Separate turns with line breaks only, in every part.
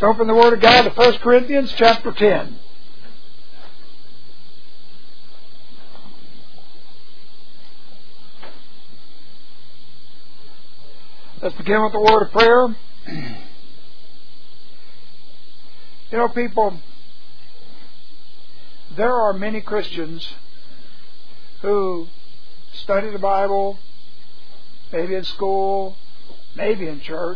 Let's open the Word of God to 1 Corinthians chapter 10. Let's begin with the word of prayer. You know, people, there are many Christians who study the Bible, maybe in school, maybe in church,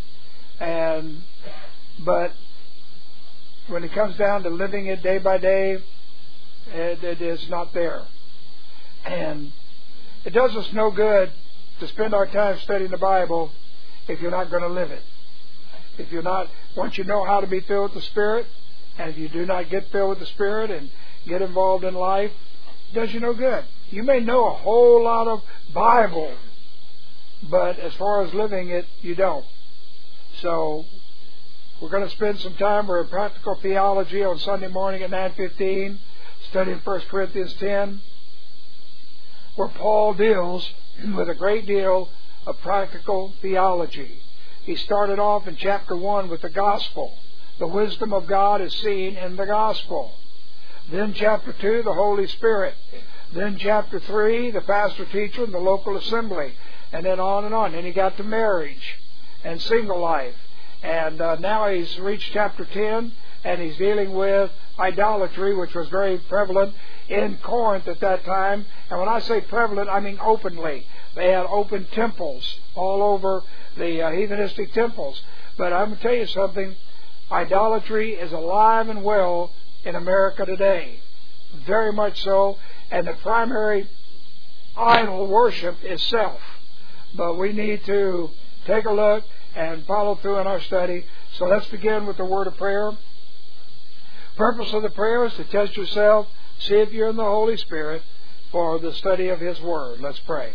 but when it comes down to living it day by day, it is not there. And it does us no good to spend our time studying the Bible if you're not going to live it. If you're not, once you know how to be filled with the Spirit, and if you do not get filled with the Spirit and get involved in life, it does you no good. You may know a whole lot of Bible, but as far as living it, you don't. So we're going to spend some time. We're in practical theology on Sunday morning at 9:15, studying 1 Corinthians 10, where Paul deals with a great deal of practical theology. He started off in chapter 1 with the gospel. The wisdom of God is seen in the gospel. Then chapter 2, the Holy Spirit. Then chapter 3, the pastor teacher and the local assembly. And then on and on. Then he got to marriage and single life. And now he's reached chapter 10, and he's dealing with idolatry, which was very prevalent in Corinth at that time. And when I say prevalent, I mean openly. They had open temples all over the heathenistic temples. But I'm going to tell you something. Idolatry is alive and well in America today. Very much so. And the primary idol worship is self. But we need to take a look and follow through in our study. So let's begin with the word of prayer. Purpose of the prayer is to test yourself, see if you're in the Holy Spirit for the study of His Word. Let's pray.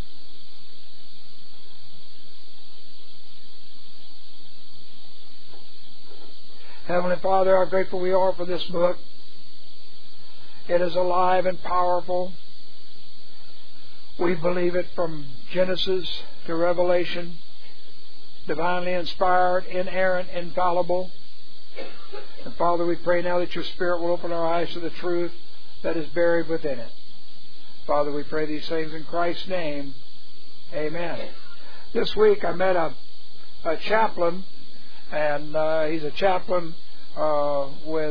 Heavenly Father, how grateful we are for this book. It is alive and powerful. We believe it from Genesis to Revelation. Divinely inspired, inerrant, infallible. And Father, we pray now that Your Spirit will open our eyes to the truth that is buried within it. Father, we pray these things in Christ's name. Amen. This week I met a chaplain, and he's a chaplain with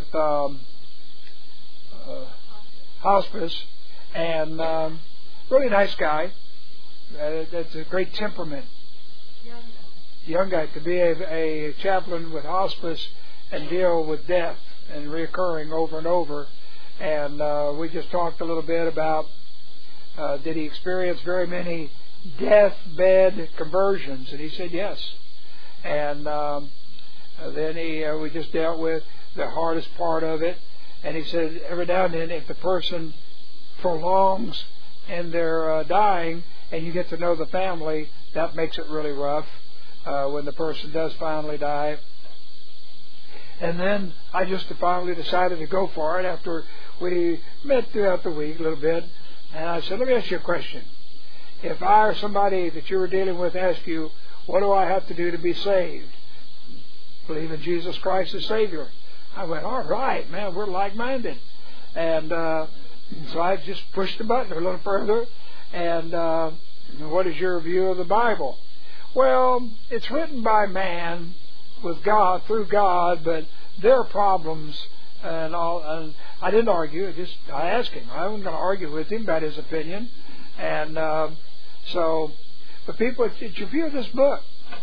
hospice, and really nice guy. That's a great temperament. Young guy to be a chaplain with hospice and deal with death and reoccurring over and over. And we just talked a little bit about did he experience very many deathbed conversions? And he said yes. And then we just dealt with the hardest part of it. And he said every now and then if the person prolongs in their dying and you get to know the family, that makes it really rough when the person does finally die. And then I just finally decided to go for it after we met throughout the week a little bit. And I said, let me ask you a question. If I or somebody that you were dealing with asked you, what do I have to do to be saved? Believe in Jesus Christ as Savior. I went, all right, man, we're like-minded. And so I just pushed the button a little further. And what is your view of the Bible? Well, it's written by man with God, through God, but there are problems and all. And I didn't argue. I asked him. I wasn't going to argue with him about his opinion. And but people, did you view this book?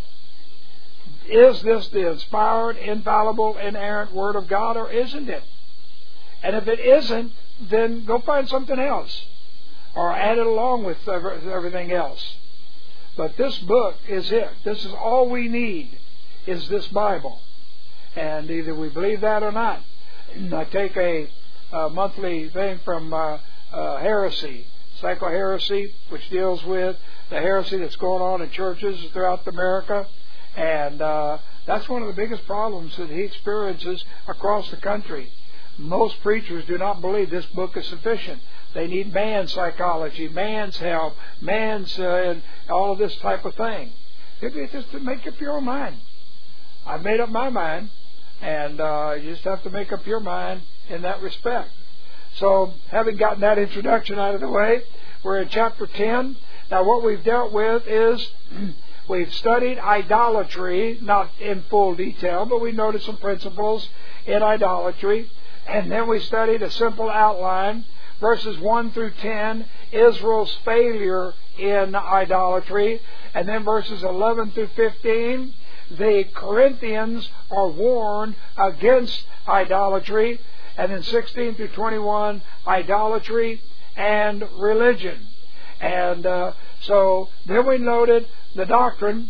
Is this the inspired, infallible, inerrant Word of God, or isn't it? And if it isn't, then go find something else, or add it along with everything else. But this book is it. This is all we need, is this Bible. And either we believe that or not. I take a monthly thing from heresy, psycho-heresy, which deals with the heresy that's going on in churches throughout America. And that's one of the biggest problems that he experiences across the country. Most preachers do not believe this book is sufficient. They need man's psychology, man's help, man's and all of this type of thing. It's just to make up your own mind. I've made up my mind. And you just have to make up your mind in that respect. So, having gotten that introduction out of the way, we're in chapter 10. Now, what we've dealt with is we've studied idolatry, not in full detail, but we noticed some principles in idolatry. And then we studied a simple outline, verses 1 through 10, Israel's failure in idolatry. And then verses 11 through 15, the Corinthians are warned against idolatry. And then 16 through 21, idolatry and religion. And so then we noted the doctrine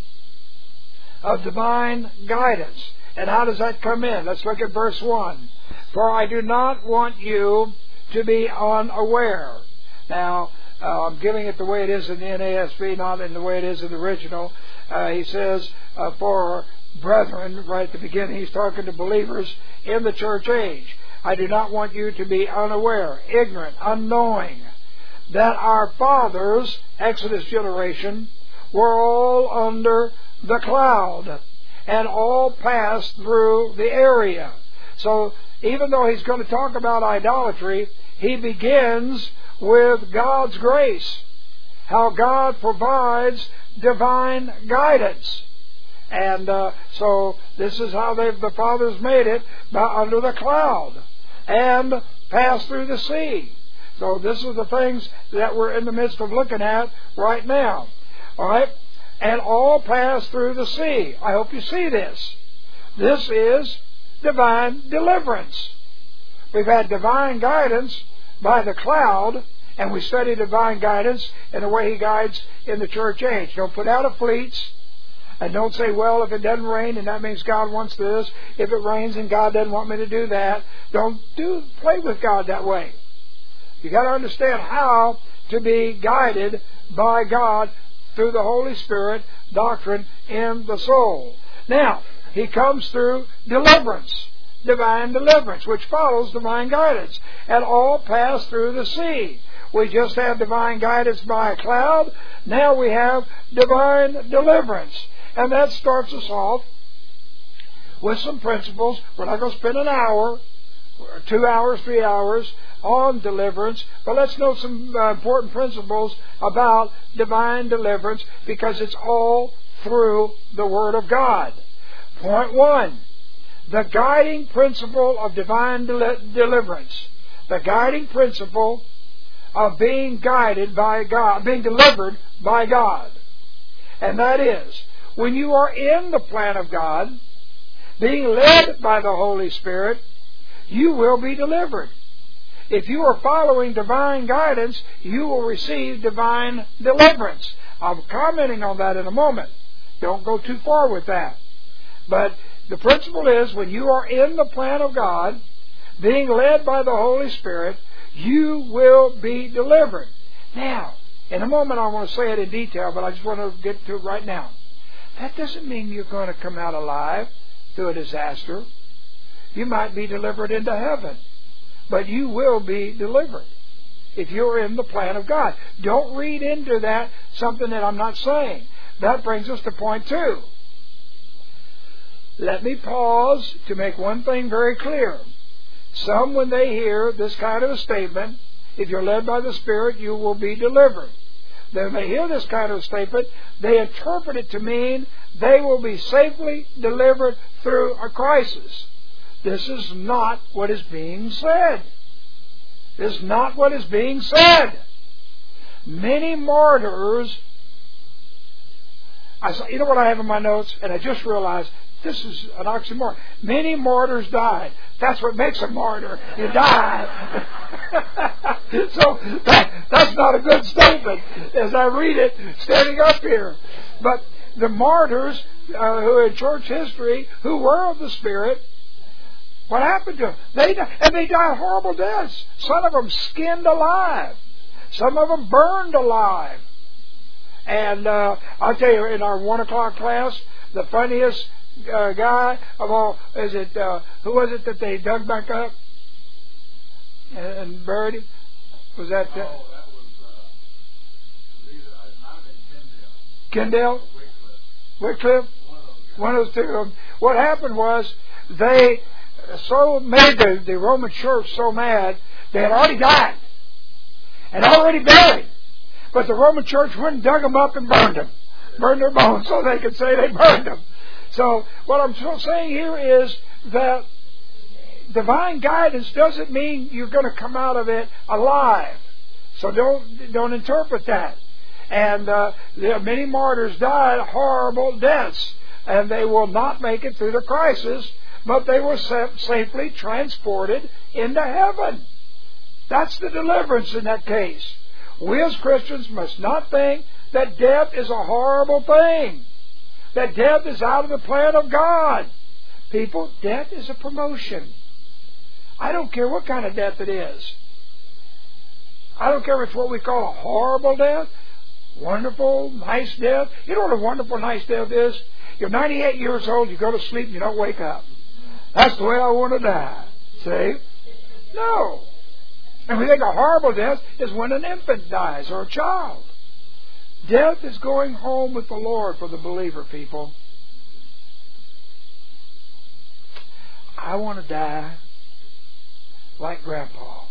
of divine guidance. And how does that come in? Let's look at verse 1. For I do not want you to be unaware. Now, I'm giving it the way it is in the NASB, not in the way it is in the original. He says, for brethren, right at the beginning, he's talking to believers in the church age. I do not want you to be unaware, ignorant, unknowing, that our fathers, Exodus generation, were all under the cloud and all passed through the area. So even though he's going to talk about idolatry, he begins with God's grace, how God provides divine guidance. And so this is how the fathers made it, under the cloud and passed through the sea. So this is the things that we're in the midst of looking at right now. All right? And all passed through the sea. I hope you see this. This is divine deliverance. We've had divine guidance by the cloud, and we study divine guidance in the way He guides in the church age. Don't put out a fleets, and don't say, well, if it doesn't rain, and that means God wants this. If it rains and God doesn't want me to do that. Don't play with God that way. You've got to understand how to be guided by God through the Holy Spirit doctrine in the soul. Now, He comes through deliverance, divine deliverance, which follows divine guidance. And all pass through the sea. We just had divine guidance by a cloud. Now we have divine deliverance. And that starts us off with some principles. We're not going to spend an hour, 2 hours, 3 hours on deliverance, but let's know some important principles about divine deliverance, because it's all through the Word of God. Point 1, the guiding principle of divine deliverance. The guiding principle of being guided by God, being delivered by God. And that is, when you are in the plan of God, being led by the Holy Spirit, you will be delivered. If you are following divine guidance, you will receive divine deliverance. I'm commenting on that in a moment. Don't go too far with that. But the principle is, when you are in the plan of God, being led by the Holy Spirit, you will be delivered. Now, in a moment I want to say it in detail, but I just want to get to it right now. That doesn't mean you're going to come out alive through a disaster. You might be delivered into heaven, but you will be delivered if you're in the plan of God. Don't read into that something that I'm not saying. That brings us to point 2. Let me pause to make one thing very clear. Some, when they hear this kind of a statement, if you're led by the Spirit, you will be delivered. Then when they hear this kind of statement, they interpret it to mean they will be safely delivered through a crisis. This is not what is being said. This is not what is being said. Many martyrs, you know what I have in my notes, and I just realized this is an oxymoron. Many martyrs died. That's what makes a martyr. You die. So that's not a good statement as I read it standing up here. But the martyrs who in church history, who were of the Spirit, what happened to them? They died horrible deaths. Some of them skinned alive. Some of them burned alive. And I'll tell you, in our 1 o'clock class, the funniest guy of all, who was it that they dug back up and buried him? Was that?
That was
Kendall? Wycliffe?
One of those
One of the two. What happened was they so made the Roman Church so mad, they had already died and already buried. But the Roman Church went and dug them up and burned them. Burned their bones so they could say they burned them. So what I'm saying here is that divine guidance doesn't mean you're going to come out of it alive. So don't interpret that. And many martyrs died horrible deaths, and they will not make it through the crisis, but they were safely transported into heaven. That's the deliverance in that case. We as Christians must not think that death is a horrible thing, that death is out of the plan of God. People, death is a promotion. I don't care what kind of death it is. I don't care if it's what we call a horrible death, wonderful, nice death. You know what a wonderful, nice death is? You're 98 years old, you go to sleep, and you don't wake up. That's the way I want to die. See? No. And we think a horrible death is when an infant dies or a child. Death is going home with the Lord for the believer, people. I want to die like Grandpa.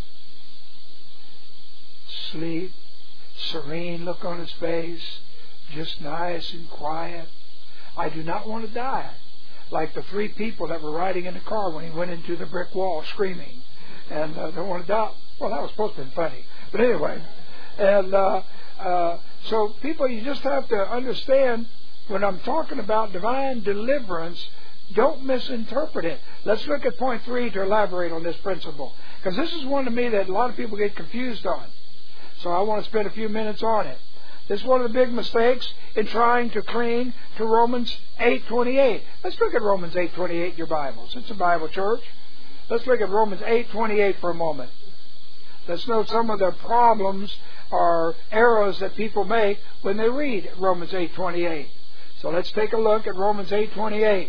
Sleep, serene look on his face, just nice and quiet. I do not want to die like the three people that were riding in the car when he went into the brick wall screaming. And don't want to die. Well, that was supposed to be funny. But anyway. And so people, you just have to understand when I'm talking about divine deliverance, don't misinterpret it. Let's look at point 3 to elaborate on this principle. Because this is one to me that a lot of people get confused on. So I want to spend a few minutes on it. This is one of the big mistakes in trying to cling to Romans 8:28. Let's look at Romans 8:28 in your Bibles. It's a Bible church. Let's look at Romans 8:28 for a moment. Let's note some of the problems or errors that people make when they read Romans 8:28. So let's take a look at Romans 8:28.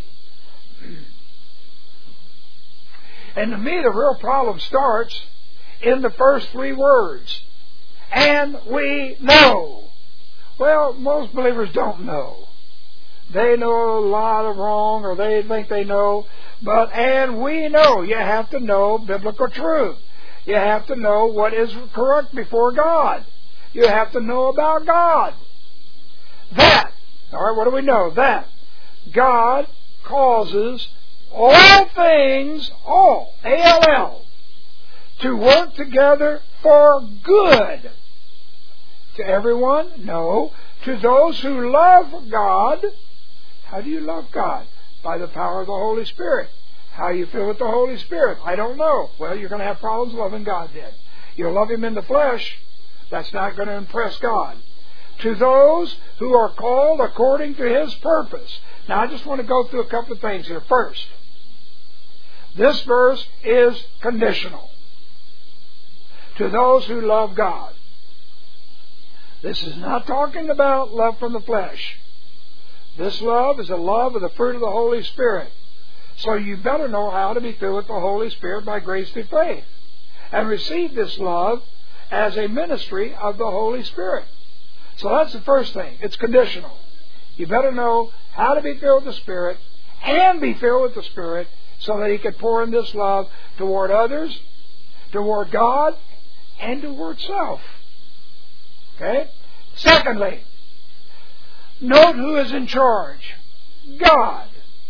And to me, the real problem starts in the first 3 words. And we know. Well, most believers don't know. They know a lot of wrong, or they think they know. But, and we know. You have to know biblical truth. You have to know what is correct before God. You have to know about God. That, all right, what do we know? That God causes all things, all, A-L-L, to work together for good. To everyone? No. To those who love God. How do you love God? By the power of the Holy Spirit. How you feel with the Holy Spirit? I don't know. Well, you're going to have problems loving God then. You'll love Him in the flesh. That's not going to impress God. To those who are called according to His purpose. Now, I just want to go through a couple of things here. First, this verse is conditional. To those who love God. This is not talking about love from the flesh. This love is a love of the fruit of the Holy Spirit. So you better know how to be filled with the Holy Spirit by grace through faith. And receive this love as a ministry of the Holy Spirit. So that's the first thing. It's conditional. You better know how to be filled with the Spirit and be filled with the Spirit so that He can pour in this love toward others, toward God, and toward self. Okay? Secondly, note who is in charge. God.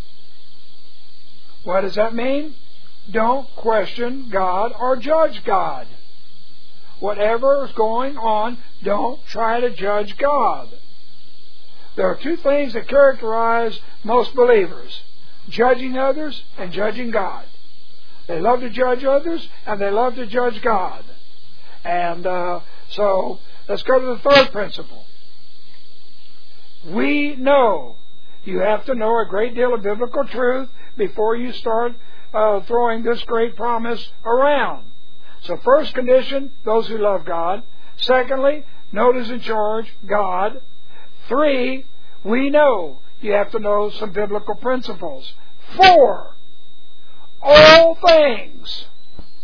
What does that mean? Don't question God or judge God. Whatever is going on, don't try to judge God. There are 2 things that characterize most believers. Judging others and judging God. They love to judge others and they love to judge God. And so let's go to the third principle. We know. You have to know a great deal of biblical truth before you start throwing this great promise around. So first condition, those who love God. Secondly, note who's in charge, God. 3, we know. You have to know some biblical principles. 4, all things.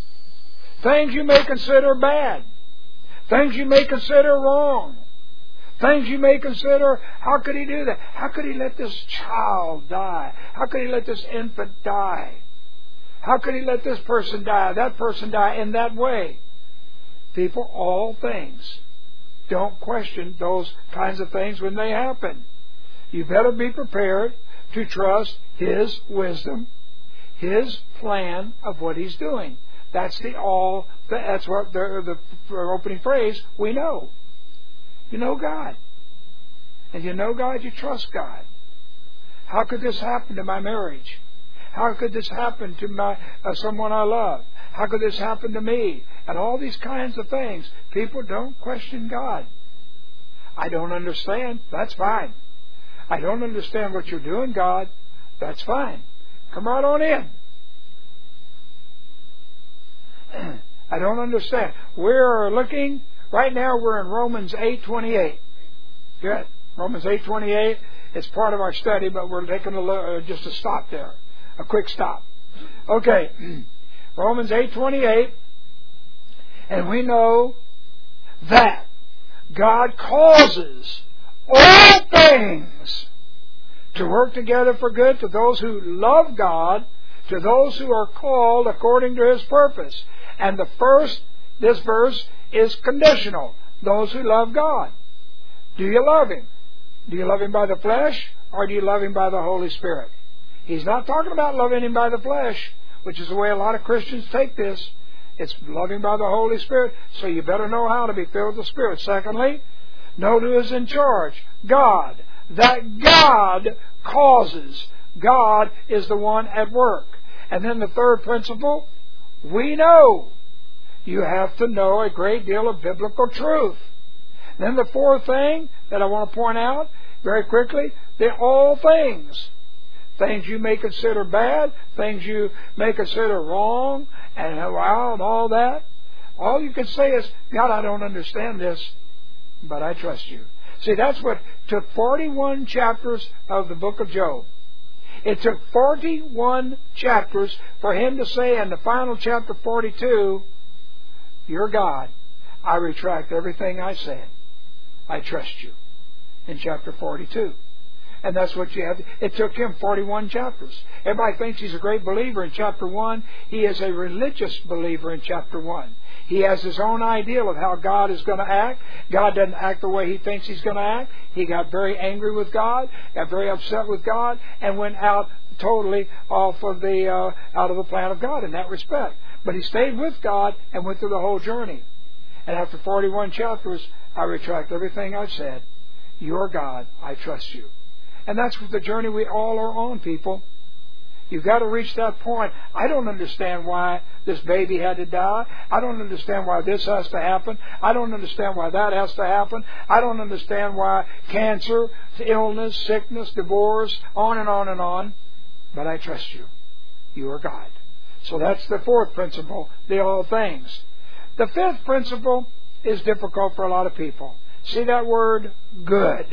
Things you may consider bad. Things you may consider wrong. Things you may consider, how could he do that? How could he let this child die? How could he let this infant die? How could he let this person die, that person die in that way? People, all things. Don't question those kinds of things when they happen. You better be prepared to trust His wisdom, His plan of what He's doing. That's what the opening phrase, we know. You know God. And you know God, you trust God. How could this happen to my marriage? How could this happen to someone I love? How could this happen to me? And all these kinds of things. People don't question God. I don't understand. That's fine. I don't understand what you're doing, God. That's fine. Come right on in. I don't understand. We're looking, right now we're in Romans 8:28. Good. Romans 8:28. It's part of our study, but we're taking just a stop there. A quick stop. Okay. Romans 8:28. And we know that God causes all things to work together for good to those who love God, to those who are called according to His purpose. And this verse is conditional. Those who love God. Do you love Him? Do you love Him by the flesh, or do you love Him by the Holy Spirit? He's not talking about loving Him by the flesh, which is the way a lot of Christians take this. It's loving by the Holy Spirit, so you better know how to be filled with the Spirit. Secondly, know who is in charge. God. That God causes. God is the one at work. And then the third principle, we know. You have to know a great deal of biblical truth. Then the fourth thing that I want to point out very quickly, they're all things. Things you may consider bad, things you may consider wrong, and all that. All you can say is, God, I don't understand this, but I trust you. See, that's what took 41 chapters of the book of Job. It took 41 chapters for him to say in the final chapter 42, you're God. I retract everything I said. I trust you. In chapter 42. And that's what you have. It took him 41 chapters. Everybody thinks he's a great believer in chapter 1. He is a religious believer in chapter 1. He has his own ideal of how God is going to act. God doesn't act the way he thinks He's going to act. He got very angry with God, got very upset with God, and went out totally out of the plan of God in that respect. But he stayed with God and went through the whole journey. And after 41 chapters, I retract everything I've said. You're God. I trust you. And that's the journey we all are on, people. You've got to reach that point. I don't understand why this baby had to die. I don't understand why this has to happen. I don't understand why that has to happen. I don't understand why cancer, illness, sickness, divorce, on and on and on. But I trust you. You are God. So that's the fourth principle, the all things. The fifth principle is difficult for a lot of people. See that word? Good.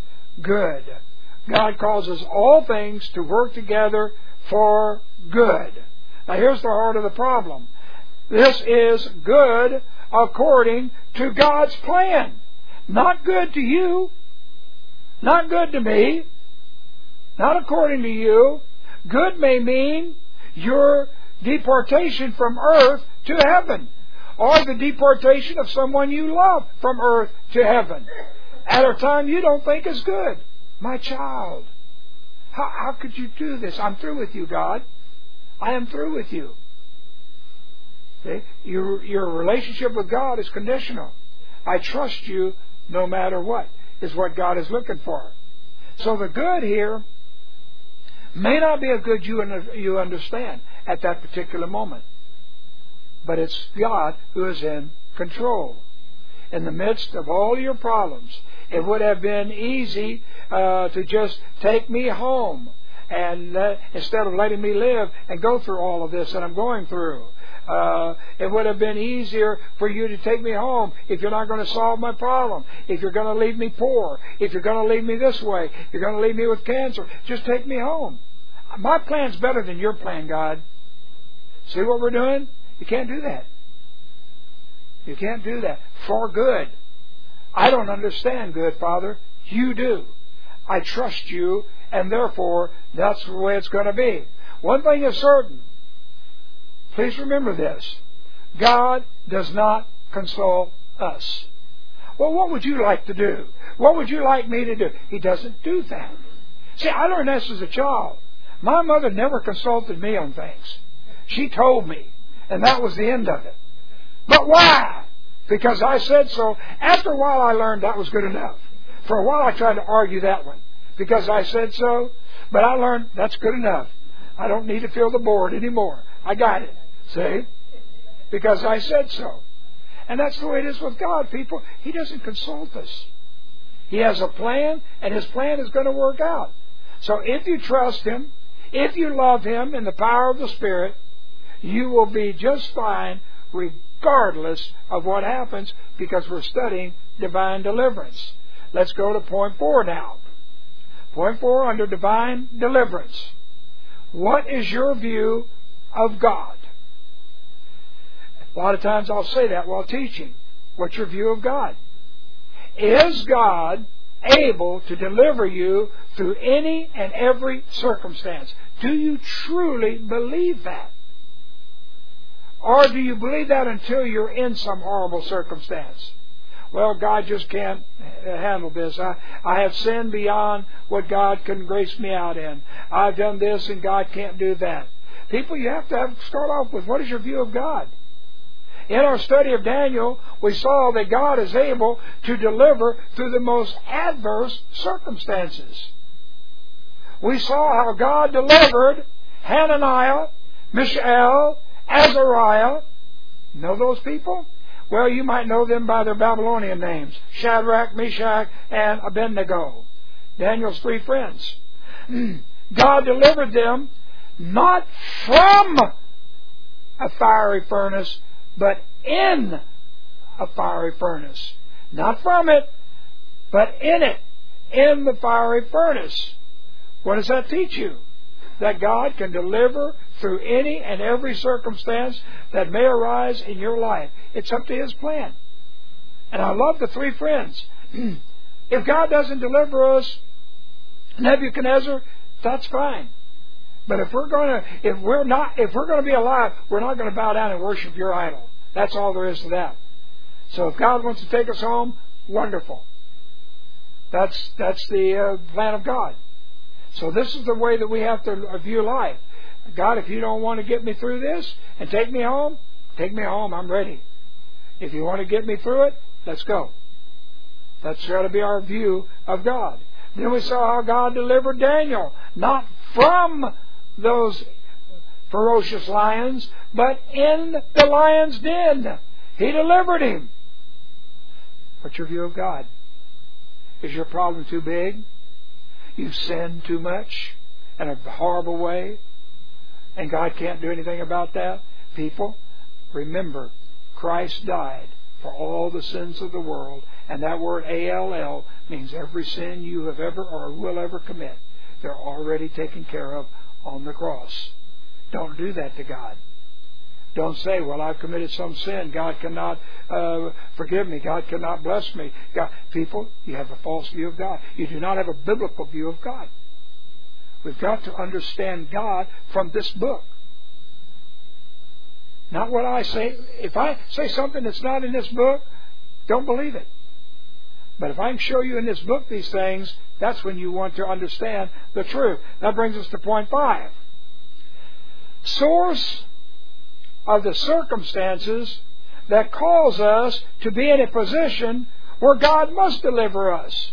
Good. God causes all things to work together for good. Now here's the heart of the problem. This is good according to God's plan. Not good to you. Not good to me. Not according to you. Good may mean your deportation from earth to heaven. Or the deportation of someone you love from earth to heaven. At a time you don't think is good. My child, how could you do this? I'm through with you, God. I am through with you. Okay? Your relationship with God is conditional. I trust you no matter what, is what God is looking for. So the good here may not be a good you understand at that particular moment. But it's God who is in control. In the midst of all your problems, it would have been easy to just take me home and instead of letting me live and go through all of this that I'm going through. It would have been easier for you to take me home if you're not going to solve my problem, if you're going to leave me poor, if you're going to leave me this way, if you're going to leave me with cancer. Just take me home. My plan's better than your plan, God. See what we're doing? You can't do that. You can't do that. For good. I don't understand, good Father. You do. I trust you, and therefore, that's the way it's going to be. One thing is certain. Please remember this. God does not console us. Well, what would you like to do? What would you like me to do? He doesn't do that. See, I learned this as a child. My mother never consulted me on things. She told me, and that was the end of it. But why? Because I said so. After a while, I learned that was good enough. For a while, I tried to argue that one. Because I said so. But I learned that's good enough. I don't need to fill the board anymore. I got it. See? Because I said so. And that's the way it is with God, people. He doesn't consult us. He has a plan, and His plan is going to work out. So if you trust Him, if you love Him in the power of the Spirit, you will be just fine regardless of what happens, because we're studying divine deliverance. Let's go to point 4 now. Point 4 under divine deliverance. What is your view of God? A lot of times I'll say that while teaching. What's your view of God? Is God able to deliver you through any and every circumstance? Do you truly believe that? Or do you believe that until you're in some horrible circumstance? Well, God just can't handle this. I have sinned beyond what God can grace me out in. I've done this and God can't do that. People, you have to start off with, what is your view of God? In our study of Daniel, we saw that God is able to deliver through the most adverse circumstances. We saw how God delivered Hananiah, Mishael, Azariah. Know those people? Well, you might know them by their Babylonian names. Shadrach, Meshach, and Abednego. Daniel's 3 friends. God delivered them not from a fiery furnace, but in a fiery furnace. Not from it, but in it. In the fiery furnace. What does that teach you? That God can deliver through any and every circumstance that may arise in your life. It's up to His plan. And I love the 3 friends. If God doesn't deliver us, Nebuchadnezzar, that's fine. But if we're going to be alive, we're not going to bow down and worship your idol. That's all there is to that. So if God wants to take us home, wonderful. That's the plan of God. So this is the way that we have to view life. God, if you don't want to get me through this and take me home, I'm ready. If you want to get me through it, let's go. That's got to be our view of God. Then we saw how God delivered Daniel, not from those ferocious lions, but in the lion's den. He delivered him. What's your view of God? Is your problem too big? You've sinned too much in a horrible way, and God can't do anything about that? People, remember, Christ died for all the sins of the world, and that word A-L-L means every sin you have ever or will ever commit. They're already taken care of on the cross. Don't do that to God. Don't say, well, I've committed some sin. God cannot forgive me. God cannot bless me. People, you have a false view of God. You do not have a biblical view of God. We've got to understand God from this book. Not what I say. If I say something that's not in this book, don't believe it. But if I can show you in this book these things, that's when you want to understand the truth. That brings us to point 5. Source of the circumstances that cause us to be in a position where God must deliver us.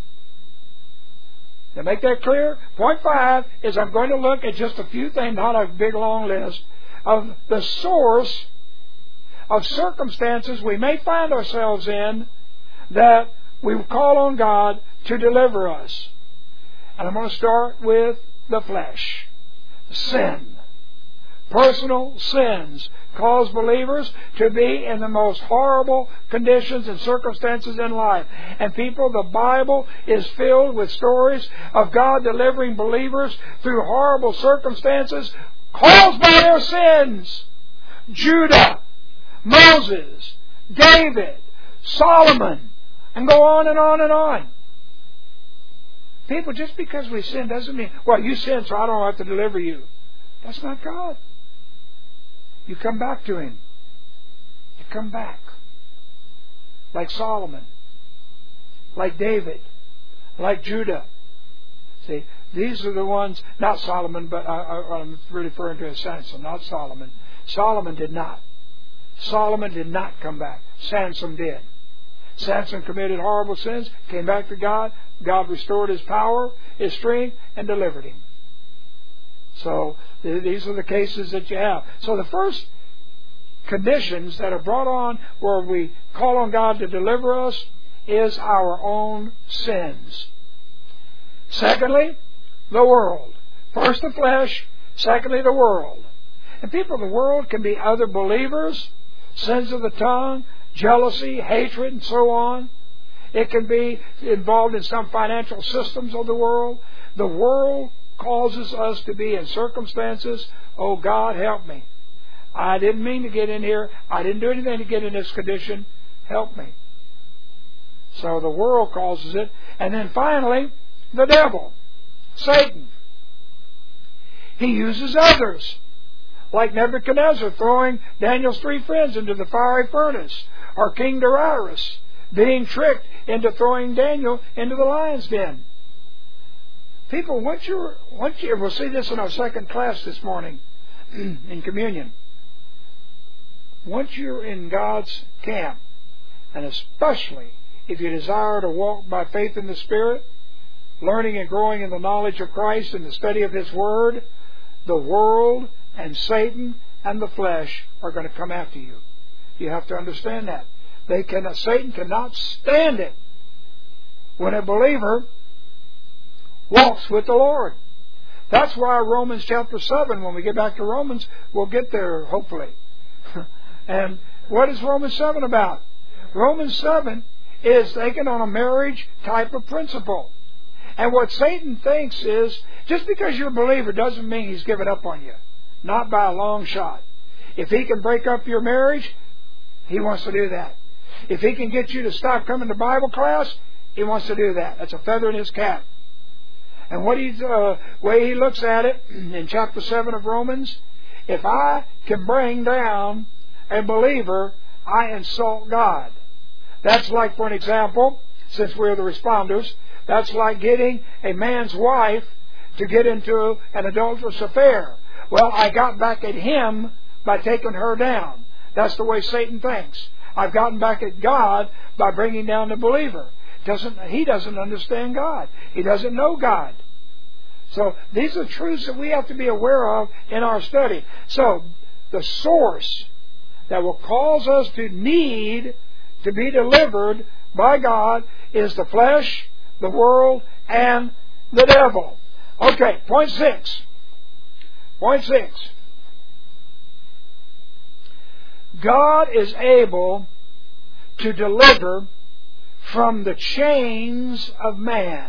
To make that clear, point 5 is I'm going to look at just a few things, not a big long list, of the source of circumstances we may find ourselves in that we call on God to deliver us. And I'm going to start with the flesh. Sin. Personal sins cause believers to be in the most horrible conditions and circumstances in life. And people, the Bible is filled with stories of God delivering believers through horrible circumstances caused by their sins. Judah, Moses, David, Solomon, And go on and on and on. People, just because we sin doesn't mean, well, you sin, so I don't have to deliver you. That's not God. You come back to Him. You come back. Like Solomon. Like David. Like Judah. See, these are the ones, not Solomon, but I'm referring to Samson, not Solomon. Solomon did not. Solomon did not come back. Samson did. Samson committed horrible sins, came back to God. God restored his power, his strength, and delivered him. So these are the cases that you have. So the first conditions that are brought on where we call on God to deliver us is our own sins. Secondly, the world. First the flesh, secondly the world. And people, the world can be other believers, sins of the tongue, jealousy, hatred, and so on. It can be involved in some financial systems of the world. The world causes us to be in circumstances, oh God, help me. I didn't mean to get in here. I didn't do anything to get in this condition. Help me. So the world causes it. And then finally, the devil, Satan. He uses others. Like Nebuchadnezzar throwing Daniel's 3 friends into the fiery furnace. Or King Darius being tricked into throwing Daniel into the lion's den. People, once you, we'll see this in our second class this morning in communion. Once you're in God's camp, and especially if you desire to walk by faith in the Spirit, learning and growing in the knowledge of Christ and the study of His Word, the world and Satan and the flesh are going to come after you. You have to understand that. Satan cannot stand it when a believer walks with the Lord. That's why Romans chapter 7, when we get back to Romans, we'll get there hopefully. And what is Romans 7 about? Romans 7 is taken on a marriage type of principle. And what Satan thinks is, just because you're a believer doesn't mean he's given up on you. Not by a long shot. If he can break up your marriage, he wants to do that. If he can get you to stop coming to Bible class, he wants to do that. That's a feather in his cap. And what way he looks at it in chapter 7 of Romans, if I can bring down a believer, I insult God. That's like, for an example, since we're the responders, that's like getting a man's wife to get into an adulterous affair. Well, I got back at him by taking her down. That's the way Satan thinks. I've gotten back at God by bringing down the believer. He doesn't understand God. He doesn't know God. So these are truths that we have to be aware of in our study. So the source that will cause us to need to be delivered by God is the flesh, the world, and the devil. Okay, point 6. Point 6. God is able to deliver from the chains of man.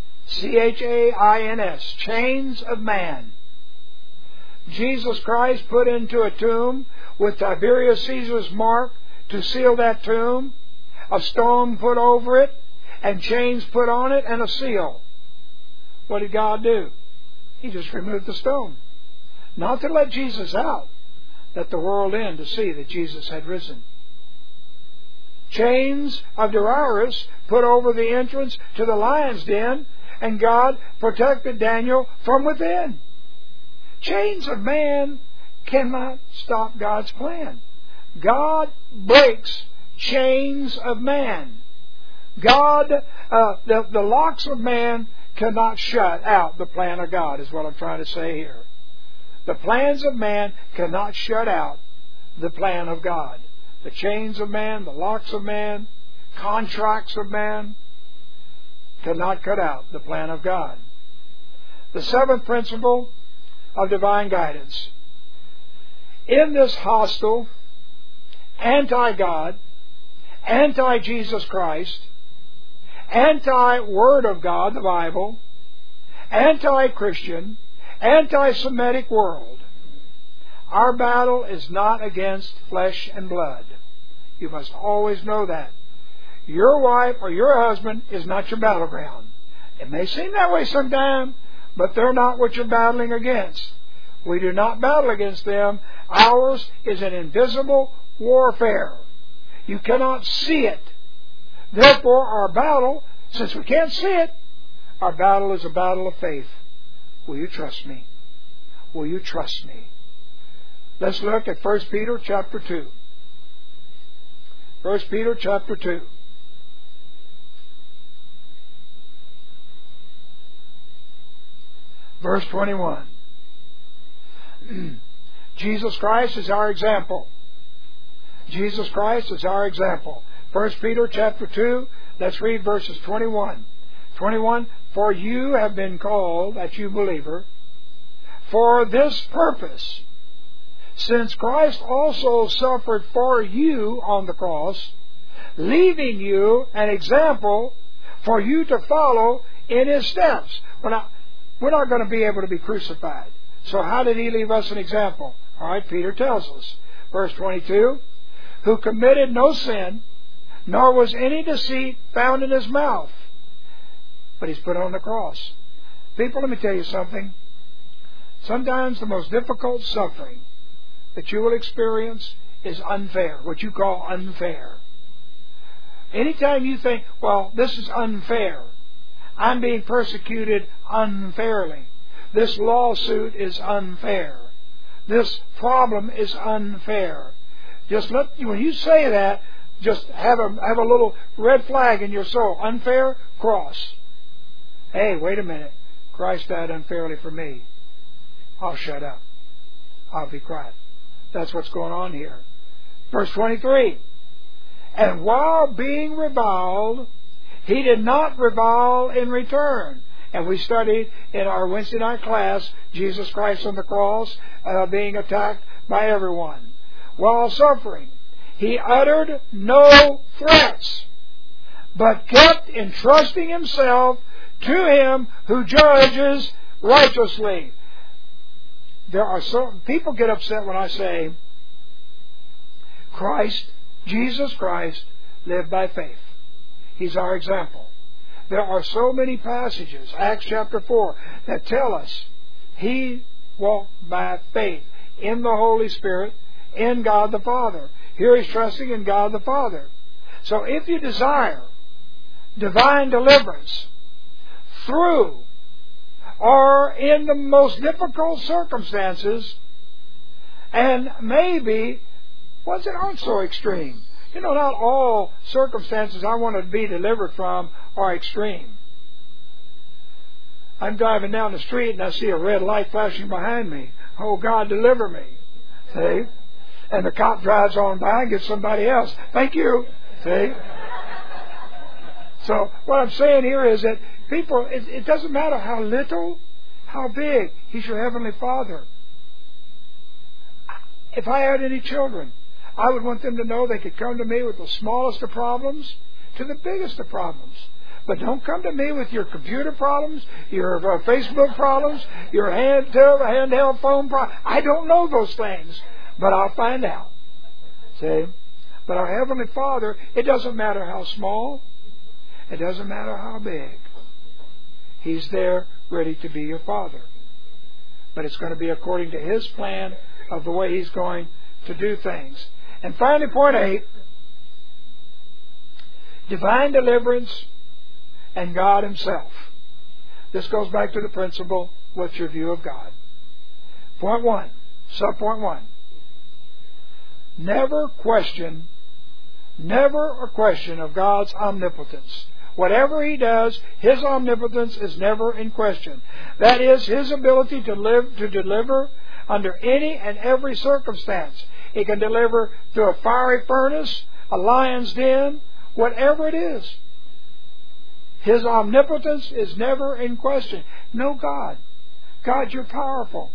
chains, chains of man. Jesus Christ put into a tomb with Tiberius Caesar's mark to seal that tomb, a stone put over it, and chains put on it, and a seal. What did God do? He just removed the stone. Not to let Jesus out, let the world in to see that Jesus had risen. Chains of Darius put over the entrance to the lion's den, and God protected Daniel from within. Chains of man cannot stop God's plan. God breaks chains of man. God, the locks of man cannot shut out the plan of God, is what I'm trying to say here. The plans of man cannot shut out the plan of God. The chains of man, the locks of man, contracts of man cannot cut out the plan of God. The seventh principle of divine guidance. In this hostile, anti-God, anti-Jesus Christ, anti-Word of God, the Bible, anti-Christian, anti-Semitic world, our battle is not against flesh and blood. You must always know that. your wife or your husband is not your battleground. It may seem that way sometimes, but they're not what you're battling against. We do not battle against them. Ours is an invisible warfare. You cannot see it. Therefore, our battle, since we can't see it, our battle is a battle of faith. Will you trust me? Will you trust me? Let's look at 1 Peter chapter 2. 1 Peter chapter 2. Verse 21. Jesus Christ is our example. Jesus Christ is our example. 1 Peter chapter 2, let's read verses 21. 21, for you have been called, that's you believer, for this purpose, since Christ also suffered for you on the cross, leaving you an example for you to follow in His steps. We're not going to be able to be crucified. So how did He leave us an example? All right, Peter tells us. Verse 22, who committed no sin, nor was any deceit found in His mouth. But He's put on the cross. People, let me tell you something. Sometimes the most difficult suffering that you will experience is unfair, what you call unfair. Anytime you think, well, this is unfair, I'm being persecuted unfairly, this lawsuit is unfair, this problem is unfair, when you say that, just have a little red flag in your soul. Unfair, cross. Hey, wait a minute. Christ died unfairly for me. I'll shut up. I'll be quiet. That's what's going on here. Verse 23. And while being reviled, He did not revile in return. And we studied in our Wednesday night class, Jesus Christ on the cross, being attacked by everyone. While suffering, He uttered no threats, but kept entrusting Himself to Him who judges righteously. People get upset when I say, Jesus Christ lived by faith. He's our example. There are so many passages, Acts chapter 4, that tell us He walked by faith in the Holy Spirit, in God the Father. Here He's trusting in God the Father. So if you desire divine deliverance through or in the most difficult circumstances, and maybe ones that aren't so extreme. Not all circumstances I want to be delivered from are extreme. I'm driving down the street and I see a red light flashing behind me. Oh, God, deliver me. See? And the cop drives on by and gets somebody else. Thank you. See? So what I'm saying here is that people, it doesn't matter how little, how big. He's your Heavenly Father. If I had any children, I would want them to know they could come to me with the smallest of problems to the biggest of problems. But don't come to me with your computer problems, your Facebook problems, your handheld phone problems. I don't know those things, but I'll find out. See? But our Heavenly Father, it doesn't matter how small, it doesn't matter how big. He's there ready to be your Father. But it's going to be according to His plan of the way He's going to do things. And finally, point 8, divine deliverance and God Himself. This goes back to the principle, what's your view of God? Point 1, subpoint 1. Never a question of God's omnipotence. Whatever He does, His omnipotence is never in question. That is, His ability to deliver under any and every circumstance. He can deliver through a fiery furnace, a lion's den, whatever it is. His omnipotence is never in question. No, God. God, You're powerful.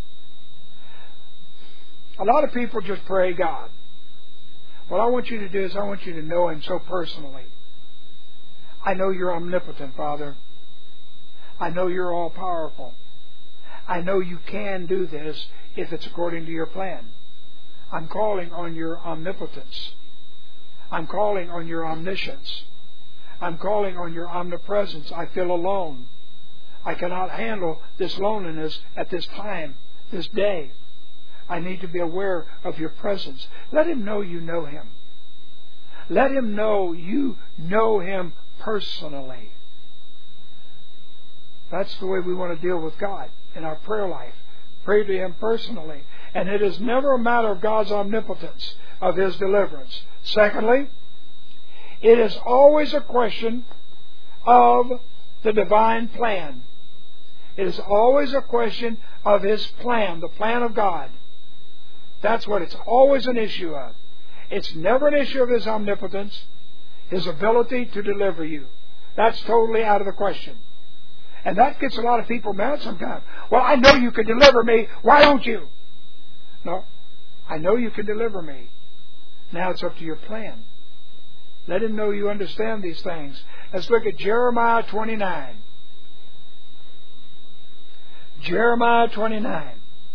A lot of people just pray God. What I want you to do is I want you to know Him so personally. I know You're omnipotent, Father. I know You're all-powerful. I know You can do this if it's according to Your plan. I'm calling on Your omnipotence. I'm calling on Your omniscience. I'm calling on your omnipresence. I feel alone. I cannot handle this loneliness at this time, this day. I need to be aware of your presence. Let him know you know him. Let him know you know him personally. That's the way we want to deal with God in our prayer life. Pray to him personally. And it is never a matter of God's omnipotence, of his deliverance. Secondly, it is always a question of the divine plan. It is always a question of his plan, the plan of God. That's what it's always an issue of. It's never an issue of his omnipotence, his ability to deliver you. That's totally out of the question. And that gets a lot of people mad sometimes. Well, I know you can deliver me. Why don't you? No, I know you can deliver me. Now it's up to your plan. Let him know you understand these things. Let's look at Jeremiah 29. Jeremiah 29.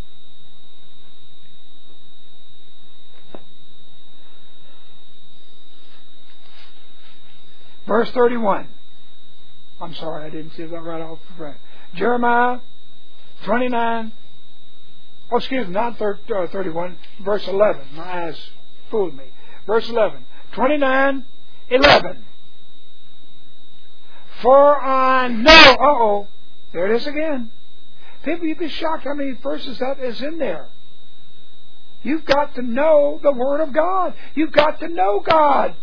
Verse 31. I'm sorry, I didn't see that right off the front. Jeremiah 29. Oh, excuse me, not 31. Verse 11. My eyes fooled me. Verse 11. 29:11. For I know. There it is again. People, you'd be shocked how many verses that is in there. You've got to know the Word of God. You've got to know God.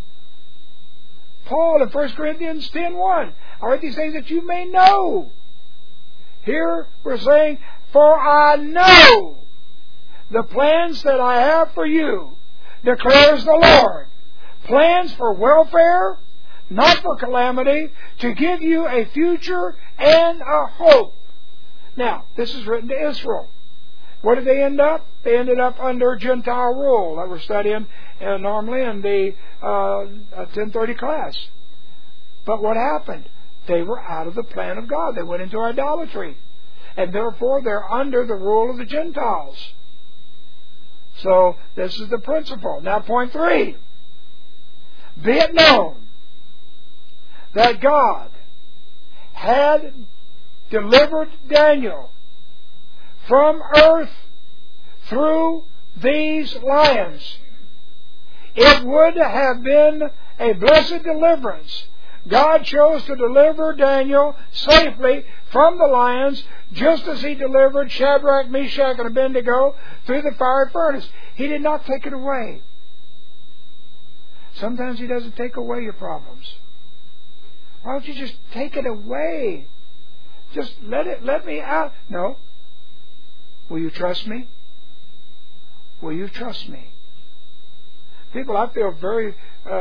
Paul in 1 Corinthians 10:1. I write these things that you may know. Here we're saying, for I know the plans that I have for you, declares the Lord. Plans for welfare, not for calamity, to give you a future and a hope. Now, this is written to Israel. Where did they end up? They ended up under Gentile rule that we're studying normally in the 10:30 class. But what happened? They were out of the plan of God. They went into idolatry. And therefore, they're under the rule of the Gentiles. So, this is the principle. Now, point 3. Be it known that God had delivered Daniel from earth through these lions. It would have been a blessed deliverance. God chose to deliver Daniel safely from the lions, just as he delivered Shadrach, Meshach, and Abednego through the fiery furnace. He did not take it away. Sometimes he doesn't take away your problems. Why don't you just take it away? Just let me out. No. Will you trust me? Will you trust me? People, I feel very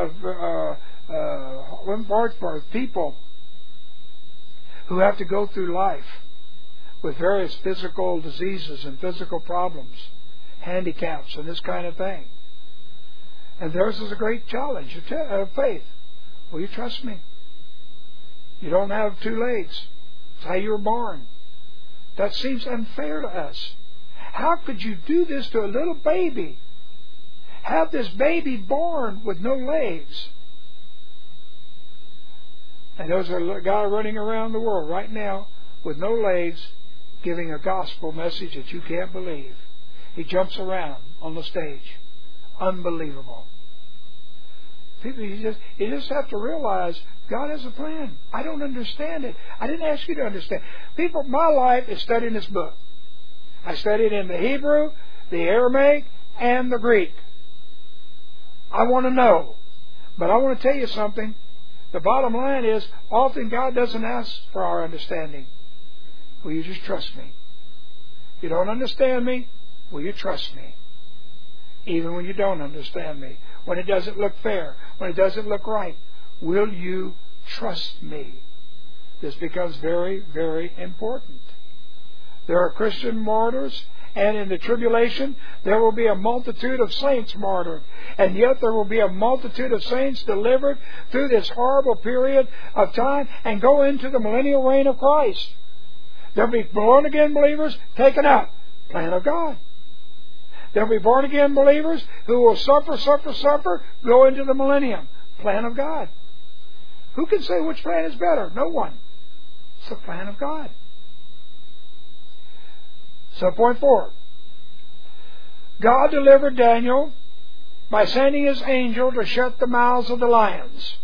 for people who have to go through life with various physical diseases and physical problems, handicaps, and this kind of thing. And theirs is a great challenge of faith. Will you trust me? You don't have 2 legs. It's how you were born. That seems unfair to us. How could you do this to a little baby? Have this baby born with no legs? And there's a guy running around the world right now with no legs, giving a gospel message that you can't believe. He jumps around on the stage. Unbelievable. People, you just have to realize God has a plan. I don't understand it. I didn't ask you to understand. People, my life is studying this book. I studied in the Hebrew, the Aramaic, and the Greek. I want to know. But I want to tell you something. The bottom line is, often God doesn't ask for our understanding. Will you just trust me? You don't understand me? Will you trust me? Even when you don't understand me. When it doesn't look fair. When it doesn't look right. Will you trust me? This becomes very, very important. There are Christian martyrs, and in the tribulation there will be a multitude of saints martyred. And yet there will be a multitude of saints delivered through this horrible period of time and go into the millennial reign of Christ. There will be born-again believers taken up. Plan of God. There will be born-again believers who will suffer, go into the millennium. Plan of God. Who can say which plan is better? No one. It's the plan of God. So point 4. God delivered Daniel by sending His angel to shut the mouths of the lions.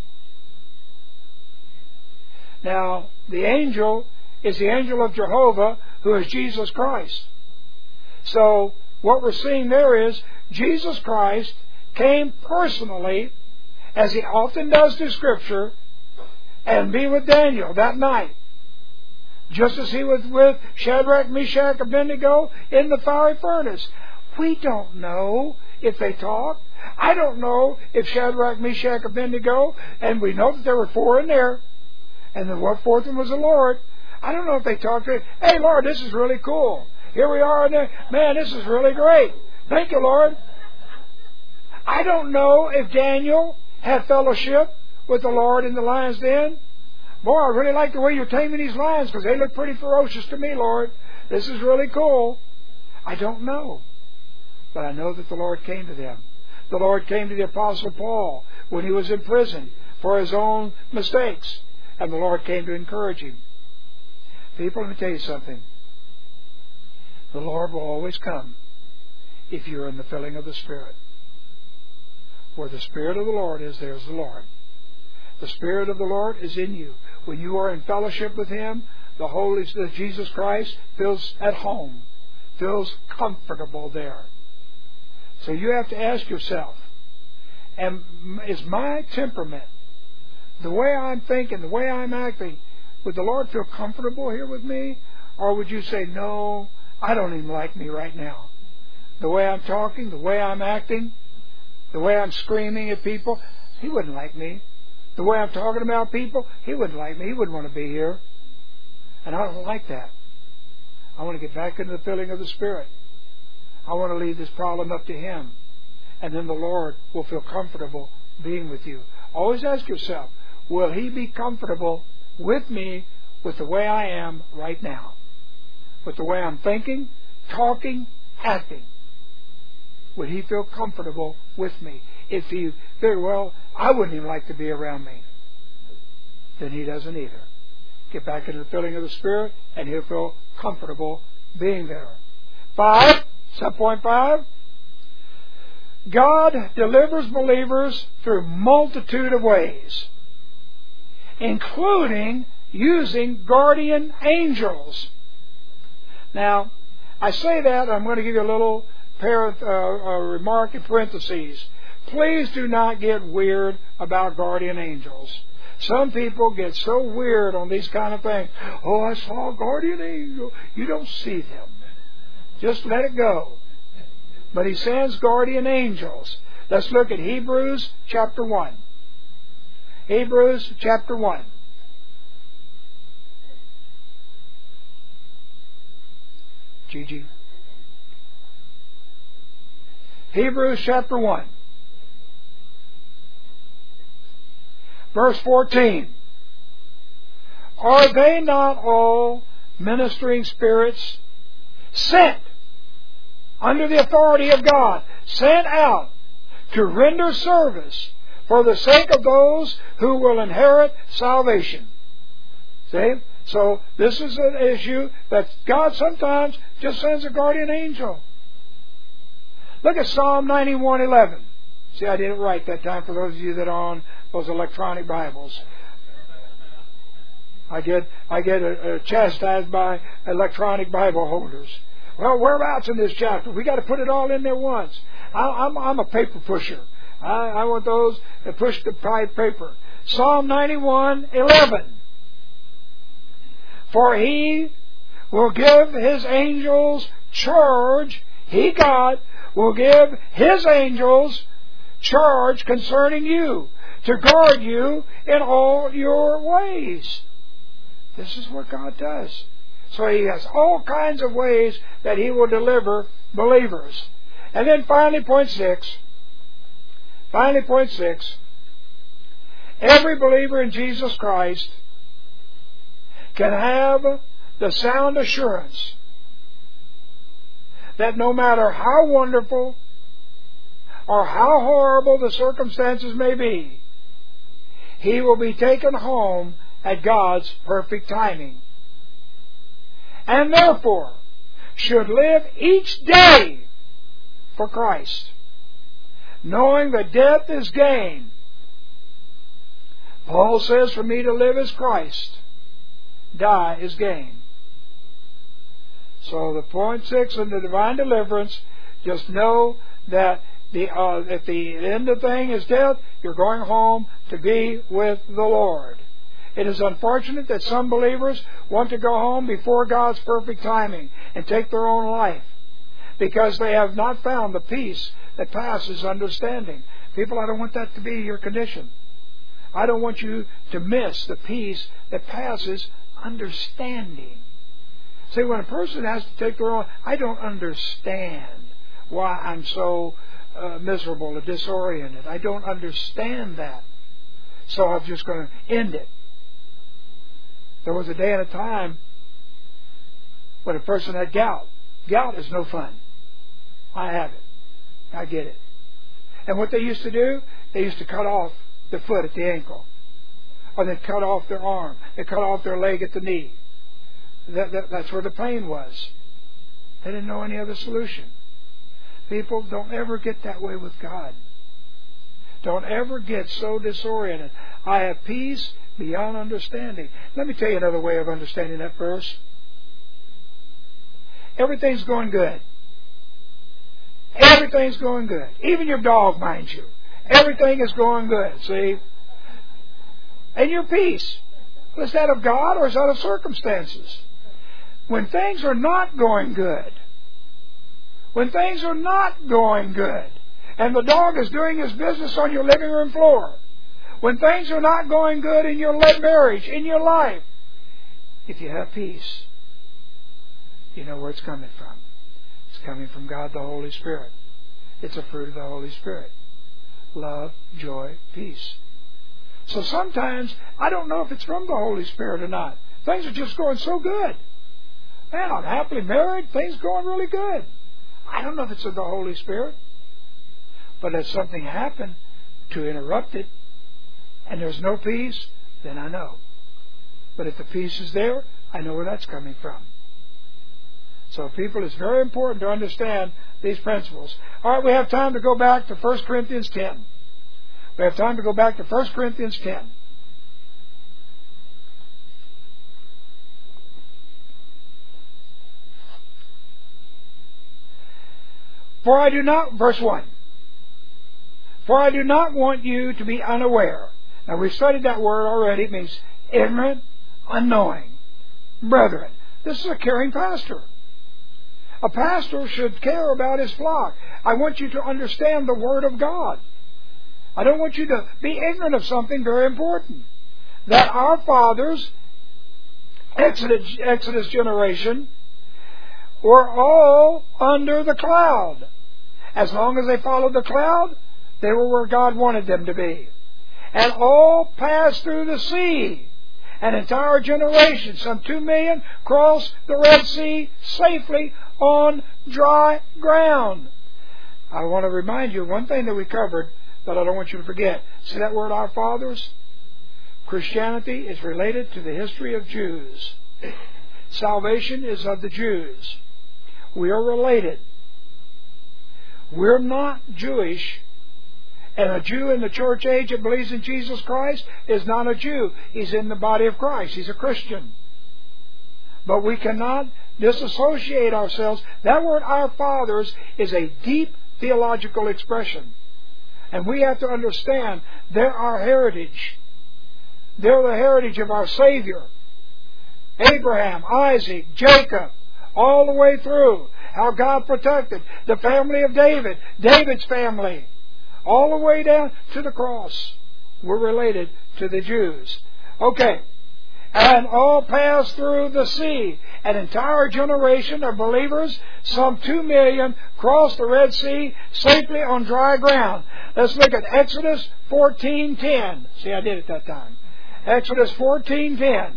Now, the angel is the angel of Jehovah, who is Jesus Christ. So, what we're seeing there is Jesus Christ came personally, as He often does through Scripture, and be with Daniel that night. Just as He was with Shadrach, Meshach, and Abednego in the fiery furnace. We don't know if they talked. I don't know if Shadrach, Meshach, and Abednego, and we know that there were 4 in there, and the 4th one was the Lord. I don't know if they talked to Him. Hey, Lord, this is really cool. Here we are. Man, this is really great. Thank you, Lord. I don't know if Daniel had fellowship with the Lord in the lion's den. Boy, I really like the way you're taming these lions, because they look pretty ferocious to me, Lord. This is really cool. I don't know. But I know that the Lord came to them. The Lord came to the Apostle Paul when he was in prison for his own mistakes. And the Lord came to encourage him. People, let me tell you something. The Lord will always come if you're in the filling of the Spirit. Where the Spirit of the Lord is, there's the Lord. The Spirit of the Lord is in you. When you are in fellowship with Him, the Jesus Christ feels at home, feels comfortable there. So you have to ask yourself, is my temperament, the way I'm thinking, the way I'm acting, would the Lord feel comfortable here with me? Or would you say, no, I don't even like me right now. The way I'm talking, the way I'm acting, the way I'm screaming at people, He wouldn't like me. The way I'm talking about people, He wouldn't like me. He wouldn't want to be here. And I don't like that. I want to get back into the filling of the Spirit. I want to leave this problem up to Him. And then the Lord will feel comfortable being with you. Always ask yourself, will He be comfortable with me with the way I am right now? With the way I'm thinking, talking, acting? Would He feel comfortable with me? If He very well, I wouldn't even like to be around me, then He doesn't either. Get back into the filling of the Spirit, and He'll feel comfortable being there. 5, subpoint 5. God delivers believers through multitude of ways, including using guardian angels. Now, I say that, I'm going to give you a little remark in parentheses. Please do not get weird about guardian angels. Some people get so weird on these kind of things. Oh, I saw a guardian angel. You don't see them. Just let it go. But He sends guardian angels. Let's look at Hebrews chapter 1. Hebrews chapter 1. Gigi. Hebrews chapter 1. Verse 14. Are they not all ministering spirits sent under the authority of God, sent out to render service for the sake of those who will inherit salvation? See? So this is an issue that God sometimes just sends a guardian angel. Look at Psalm 91:11. See, I did it right that time for those of you that are on those electronic Bibles. I get chastised by electronic Bible holders. Well, whereabouts in this chapter? We got to put it all in there once. I'm a paper pusher. I want those that push the paper. Psalm 91:11. For He will give His angels charge. He, God, will give His angels charge concerning you, to guard you in all your ways. This is what God does. So He has all kinds of ways that He will deliver believers. And then finally, point 6. Every believer in Jesus Christ can have the sound assurance that no matter how wonderful or how horrible the circumstances may be, he will be taken home at God's perfect timing. And therefore should live each day for Christ, knowing that death is gain. Paul says, for me to live is Christ, die is gain. So the point 6 in the divine deliverance, just know that if the end of the thing is death, you're going home to be with the Lord. It is unfortunate that some believers want to go home before God's perfect timing and take their own life because they have not found the peace that passes understanding. People, I don't want that to be your condition. I don't want you to miss the peace that passes understanding. See, when a person has to take their own, I don't understand why I'm so miserable or disoriented. I don't understand that. So I'm just going to end it. There was a day and a time when a person had gout. Gout is no fun. I have it. I get it. And what they used to do, they used to cut off the foot at the ankle. Or they'd cut off their arm. They'd cut off their leg at the knee. That's where the pain was. They didn't know any other solution. People, don't ever get that way with God. Don't ever get so disoriented. I have peace beyond understanding. Let me tell you another way of understanding that verse. Everything's going good. Everything's going good. Even your dog, mind you. Everything is going good, see? And your peace. Is that of God or is that of circumstances? When things are not going good, and the dog is doing his business on your living room floor, when things are not going good in your marriage, in your life, if you have peace, you know where it's coming from. It's coming from God the Holy Spirit. It's a fruit of the Holy Spirit. Love, joy, peace. So sometimes I don't know if it's from the Holy Spirit or not. Things are just going so good. Man, I'm happily married. Things going really good. I don't know if it's of the Holy Spirit. But if something happened to interrupt it, and there's no peace, then I know. But if the peace is there, I know where that's coming from. So people, it's very important to understand these principles. All right, we have time to go back to 1 Corinthians 10. We have time to go back to 1 Corinthians 10. For I do not, verse 1. For I do not want you to be unaware. Now we've studied that word already. It means ignorant, unknowing. Brethren, this is a caring pastor. A pastor should care about his flock. I want you to understand the Word of God. I don't want you to be ignorant of something very important. That our fathers, Exodus generation, were all under the cloud. As long as they followed the cloud, they were where God wanted them to be. And all passed through the sea. An entire generation, some 2 million, crossed the Red Sea safely on dry ground. I want to remind you of one thing that we covered that I don't want you to forget. See that word, our fathers? Christianity is related to the history of Jews. Salvation is of the Jews. We are related. We're not Jewish. And a Jew in the church age that believes in Jesus Christ is not a Jew. He's in the body of Christ. He's a Christian. But we cannot disassociate ourselves. That word, our fathers, is a deep theological expression. And we have to understand they're our heritage. They're the heritage of our Savior. Abraham, Isaac, Jacob, all the way through. How God protected the family of David, David's family, all the way down to the cross. We're related to the Jews. Okay. And all passed through the sea. An entire generation of believers, some 2 million, crossed the Red Sea safely on dry ground. Let's look at Exodus 14:10. See, I did it that time. Exodus 14:10.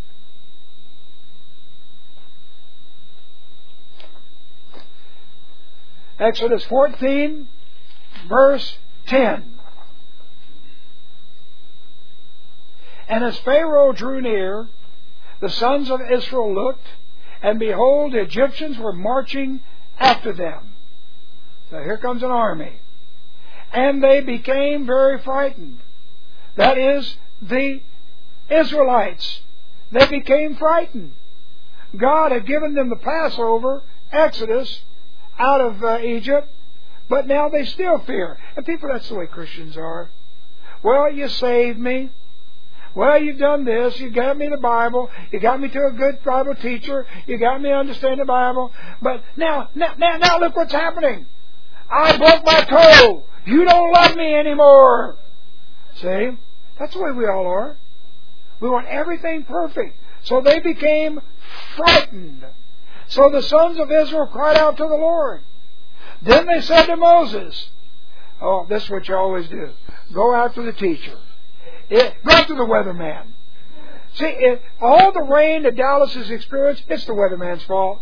Exodus 14, verse 10. And as Pharaoh drew near, the sons of Israel looked, and behold, the Egyptians were marching after them. So here comes an army. And they became very frightened. That is, the Israelites. They became frightened. God had given them the Passover, Exodus, out of Egypt, but now they still fear. And people, that's the way Christians are. Well, you saved me. Well, you've done this. You got me the Bible. You got me to a good Bible teacher. You got me to understand the Bible. But now look what's happening. I broke my toe. You don't love me anymore. See? That's the way we all are. We want everything perfect. So they became frightened. So the sons of Israel cried out to the Lord. Then they said to Moses, oh, this is what you always do. Go after the teacher. Go after the weatherman. See, all the rain that Dallas has experienced, it's the weatherman's fault.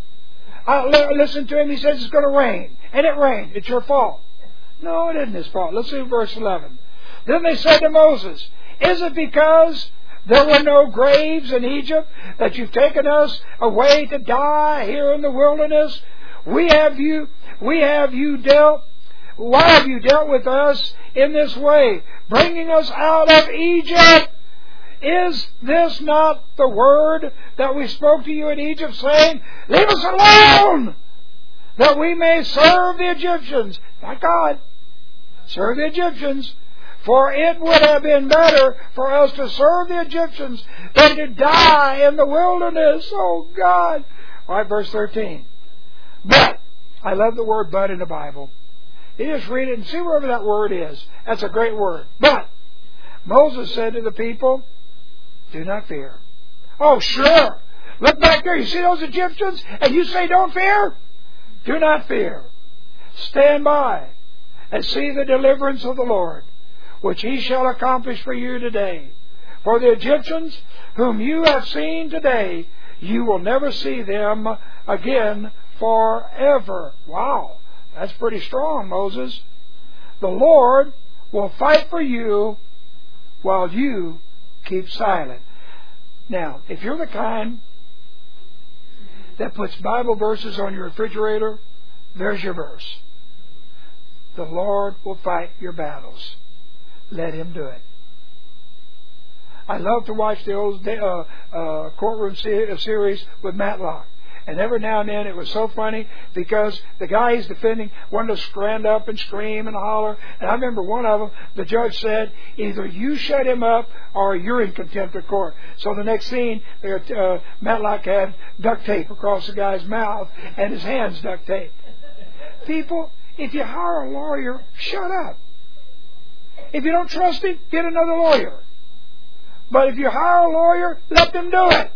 Listen to him. He says it's going to rain. And it rained. It's your fault. No, it isn't his fault. Let's see verse 11. Then they said to Moses, is it because there were no graves in Egypt that you've taken us away to die here in the wilderness? Why have you dealt with us in this way, bringing us out of Egypt? Is this not the word that we spoke to you in Egypt, saying, leave us alone, that we may serve the Egyptians? Not God. Serve the Egyptians. For it would have been better for us to serve the Egyptians than to die in the wilderness. Oh, God. All right, verse 13. But, I love the word but in the Bible. You just read it and see wherever that word is. That's a great word. But, Moses said to the people, do not fear. Oh, sure. Look back there. You see those Egyptians? And you say don't fear? Do not fear. Stand by and see the deliverance of the Lord, which He shall accomplish for you today. For the Egyptians whom you have seen today, you will never see them again forever. Wow, that's pretty strong, Moses. The Lord will fight for you while you keep silent. Now, if you're the kind that puts Bible verses on your refrigerator, there's your verse. The Lord will fight your battles. Let Him do it. I love to watch the old courtroom series with Matlock. And every now and then it was so funny because the guy he's defending wanted to stand up and scream and holler. And I remember one of them, the judge said, either you shut him up or you're in contempt of court. So the next scene, Matlock had duct tape across the guy's mouth and his hands duct taped. People, if you hire a lawyer, shut up. If you don't trust him, get another lawyer. But if you hire a lawyer, let them do it.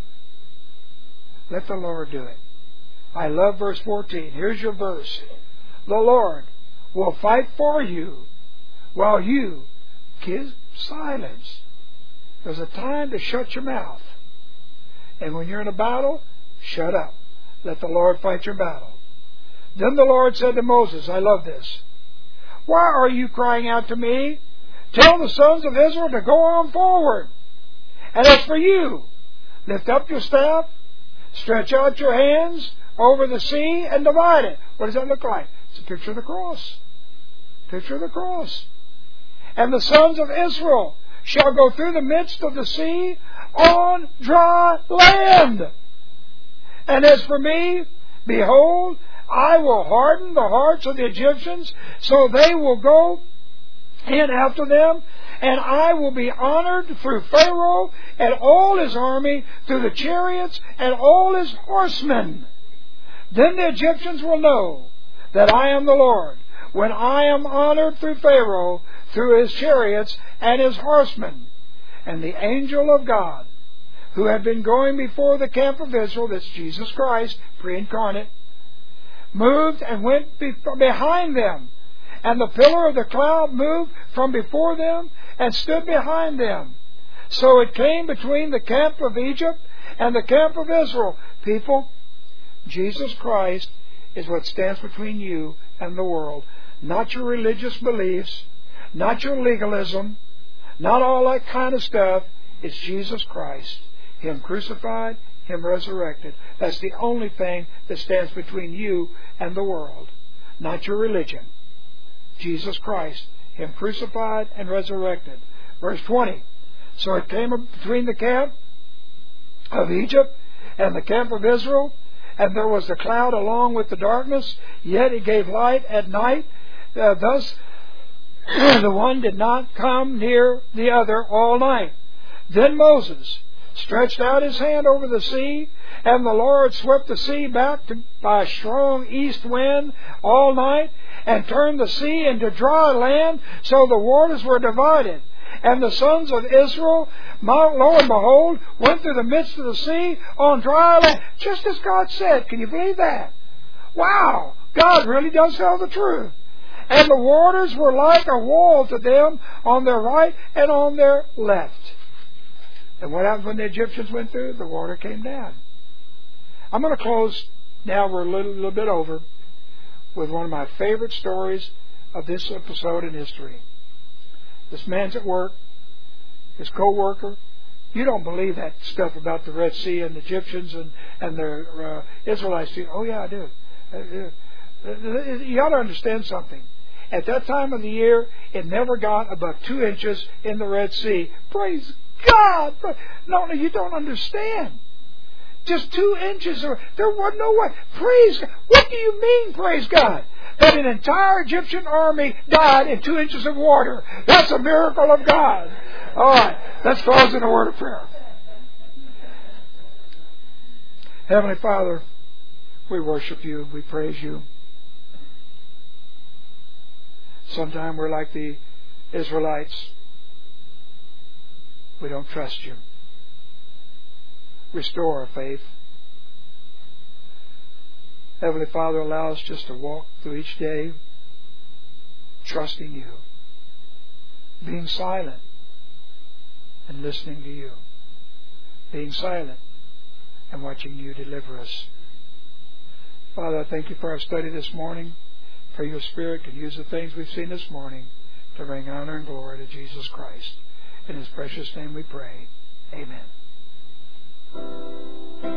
Let the Lord do it. I love verse 14. Here's your verse. The Lord will fight for you while you keep silence. There's a time to shut your mouth. And when you're in a battle, shut up. Let the Lord fight your battle. Then the Lord said to Moses, I love this, why are you crying out to me? Tell the sons of Israel to go on forward. And as for you, lift up your staff, stretch out your hands over the sea and divide it. What does that look like? It's a picture of the cross. Picture of the cross. And the sons of Israel shall go through the midst of the sea on dry land. And as for me, behold, I will harden the hearts of the Egyptians, so they will go in after them, and I will be honored through Pharaoh and all his army, through the chariots and all his horsemen. Then the Egyptians will know that I am the Lord, when I am honored through Pharaoh, through his chariots and his horsemen. And the angel of God, who had been going before the camp of Israel, that's Jesus Christ, pre-incarnate, moved and went behind them. And the pillar of the cloud moved from before them and stood behind them. So it came between the camp of Egypt and the camp of Israel. People, Jesus Christ is what stands between you and the world. Not your religious beliefs, not your legalism, not all that kind of stuff. It's Jesus Christ. Him crucified, Him resurrected. That's the only thing that stands between you and the world. Not your religion. Jesus Christ. Him crucified and resurrected. Verse 20. So it came between the camp of Egypt and the camp of Israel, and there was the cloud along with the darkness, yet it gave light at night. Thus the one did not come near the other all night. Then Moses stretched out his hand over the sea, and the Lord swept the sea back by a strong east wind all night, and turned the sea into dry land, so the waters were divided. And the sons of Israel, lo and behold, went through the midst of the sea on dry land, just as God said. Can you believe that? Wow! God really does tell the truth. And the waters were like a wall to them on their right and on their left. And what happened when the Egyptians went through? The water came down. I'm going to close now. We're a little bit over with one of my favorite stories of this episode in history. This man's at work. His co-worker. You don't believe that stuff about the Red Sea and the Egyptians and their Israelites. Oh yeah, I do. You ought to understand something. At that time of the year, it never got above 2 inches in the Red Sea. Praise God! No, you don't understand. Just 2 inches. There was no way. Praise God. What do you mean, praise God? That an entire Egyptian army died in 2 inches of water. That's a miracle of God. All right. Let's close in a word of prayer. Heavenly Father, we worship You. We praise You. Sometimes we're like the Israelites. We don't trust You. Restore our faith. Heavenly Father, allow us just to walk through each day trusting You, being silent and listening to You, being silent and watching You deliver us. Father, I thank You for our study this morning. Pray Your Spirit can use the things we've seen this morning to bring honor and glory to Jesus Christ. In His precious name we pray. Amen.